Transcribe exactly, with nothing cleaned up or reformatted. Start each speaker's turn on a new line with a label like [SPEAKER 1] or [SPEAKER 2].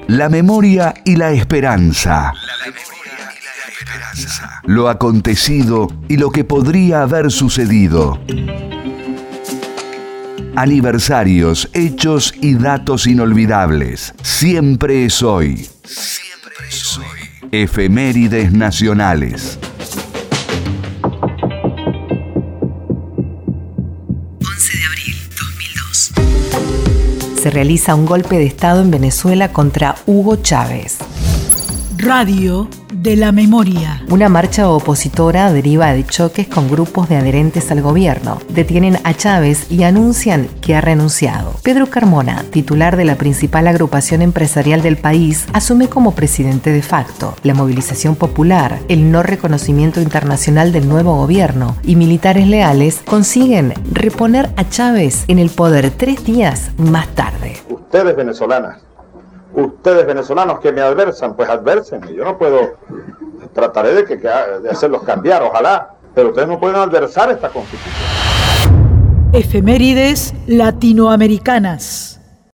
[SPEAKER 1] La memoria y la esperanza. Lo acontecido y lo que podría haber sucedido. Aniversarios, hechos y datos inolvidables. Siempre es hoy. Siempre es hoy. Efemérides nacionales.
[SPEAKER 2] once de abril dos mil dos.
[SPEAKER 3] Se realiza un golpe de Estado en Venezuela contra Hugo Chávez.
[SPEAKER 2] Radio de la memoria.
[SPEAKER 3] Una marcha opositora deriva de choques con grupos de adherentes al gobierno. Detienen a Chávez y anuncian que ha renunciado. Pedro Carmona, titular de la principal agrupación empresarial del país, asume como presidente de facto. La movilización popular, el no reconocimiento internacional del nuevo gobierno y militares leales consiguen reponer a Chávez en el poder tres días más tarde.
[SPEAKER 4] Ustedes venezolanas, ustedes venezolanos que me adversan, pues advérsenme. Yo no puedo, trataré de, que, de hacerlos cambiar, ojalá, pero ustedes no pueden adversar esta constitución.
[SPEAKER 2] Efemérides latinoamericanas.